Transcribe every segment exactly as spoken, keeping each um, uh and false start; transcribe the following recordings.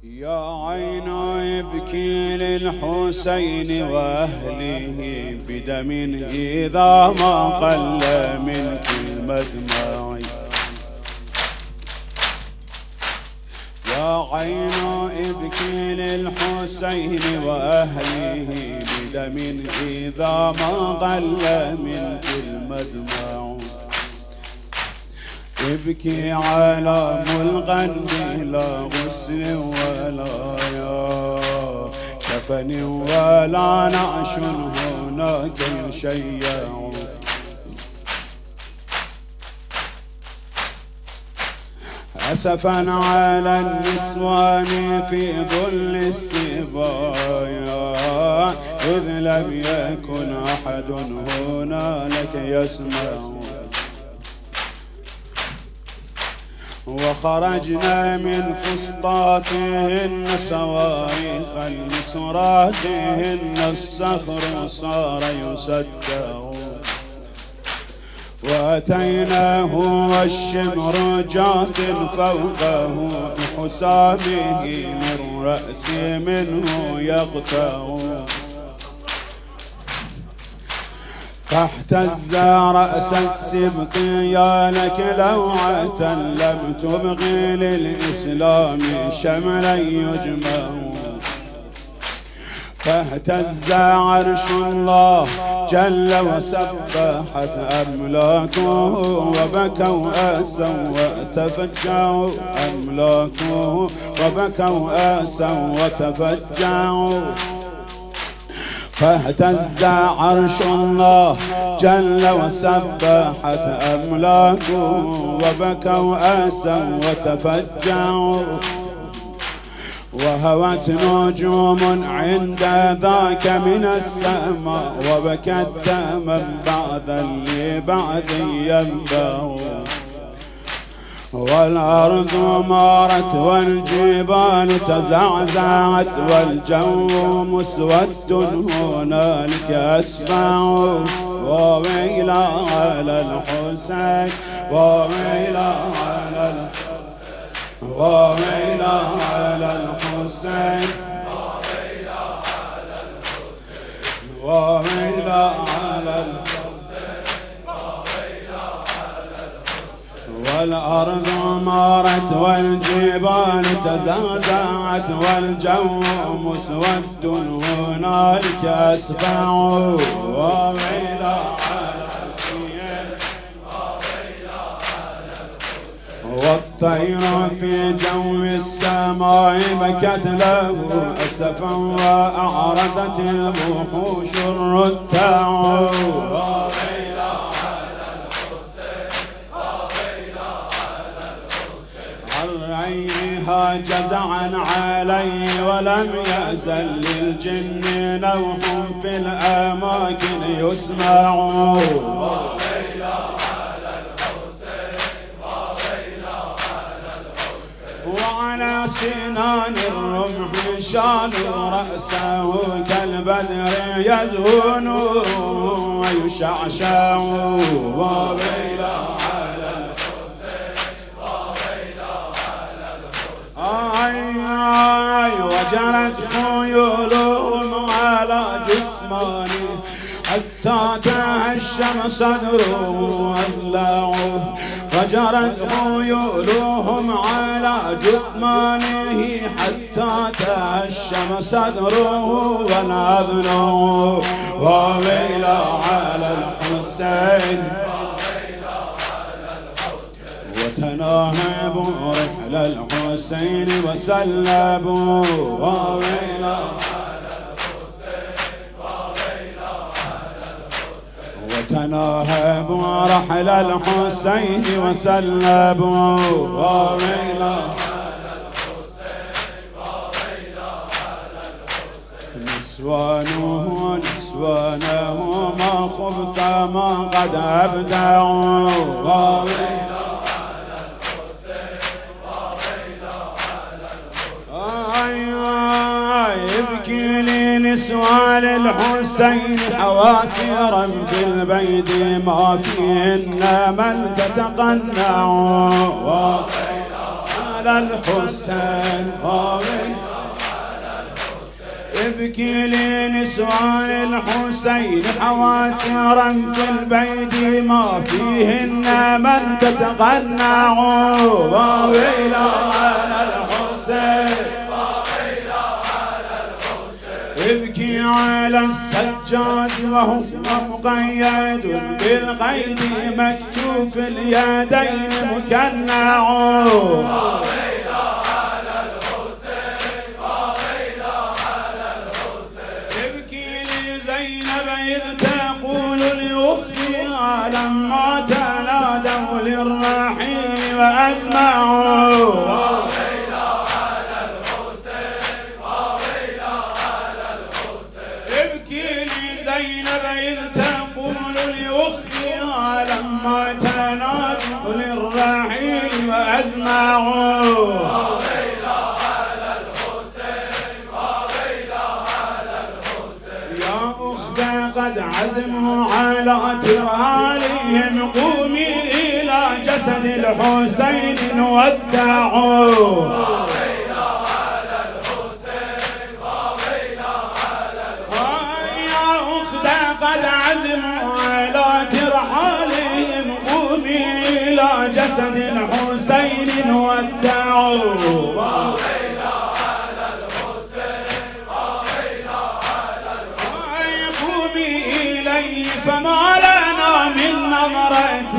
يا عين يبكي للحسين وأهله بدم إذا ما قل منك المدمع. يا عين ابكي للحسين وأهله بدم إذا ما قل منك المدمع. ابكي على ملقا بلا غسل ولا يا كفن ولا نعش هناك يشيع. أسفا على النسوان في ظل السبايا إذ لم يكن أحد هنالك يسمع. وخرجنا من فسطاطهن صواريخا لسراتهن الصخر صار يصدع. وأتيناه والشمر جاث فوقه بحسامه من رأس منه يقطع. فاحتز رأس السبط يا لك لوعة لم تبغي للإسلام شملا يجمع. فاهتز عرش الله جل وسبحت أملاكه وبكوا آسوا وتفجعوا. أملاكه وبكوا آسوا وتفجعوا. فاهتز عرش الله جل وسبحت أملاكه وبكوا آسوا وتفجعوا. وهوت نجوم عند ذاك من السماء وبكت دما بعد لبعد ينبع. والأرض مارت والجبال تزعزعت والجو مسود هنالك أسمع. وويلا على الحسين وويلا على الحسين وويلا على الحسين وويلا على الحسين. والأرض مارت والجبال تزعزعت والجو مسود هنالك أسفع. وويلا على الحسين والطير في جو السماء بكت له أسفا وأعرضت الوحوش الرتع. عريها جزعا علي ولم يزل للجن نوح في الأماكن يسمع. وعلى سنان الرمح شالوا رأسه كالبدر يزهون ويشعشع. وويلا على الحسين وويلا على الحسين. آي آي وجرت خيولهم على جثمانه حتى تهشم صدره وأضلعه. فجرت خيولهم على جثمانه حتى تهشم صدره ونذنه. وويلا على الحسين وتناهبوا رحل الحسين وسلبوا. وويلا وتناهبوا رحل الحسين وسلبوا. وويلا نسوانه نسوانه ما خبث ما قد أبدعوا. وويلا يبكي لي نسوان الحسين حواسيرا في البيت ما فيهن من تتقنع. على الحسين ابكي لنسوان الحسين حواسرا في البيت ما فيهن من تتغنى وويلا على الحسين ابكي على السجاد وهو مقيد بالقيد مكتوف اليدين مكنع إذ تقول لأختها لما تنادوا للرحيل وأسمعوا ابكي لزينب إذ تقول لأختها لما تنادوا للرحيل وأسمعوا قد عزموا على ترالهم قومي إلى جسد الحسين نودعوا يا أختي قد عزموا على ترحالهم قومي إلى جسد الحسين نودعوا فما لنا من نظرة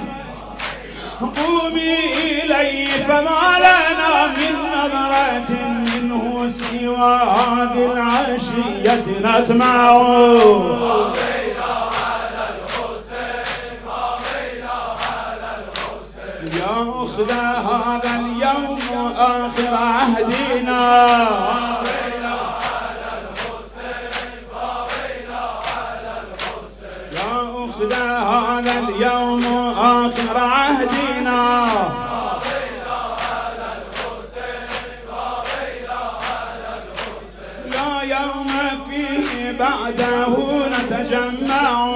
قومي إلي فما لنا من نظرة منه سوى هذه العشية نتمع يا أخت هذا اليوم آخر عهدنا هذا اليوم آخر عهدنا لا يوم فيه بعده نتجمع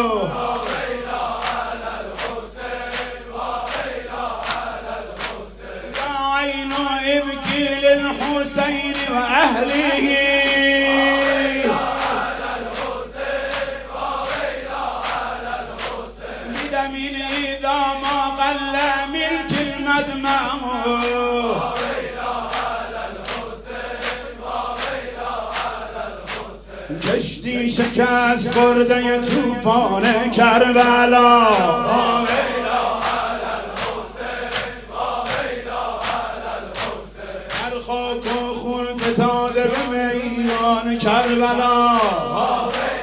يا عين ابكي للحسين وأهله من إذا ما قل ملك المدمع كشتي شكاس برده طوفان كربلا هر خاک و خون فتاده به میدان کربلا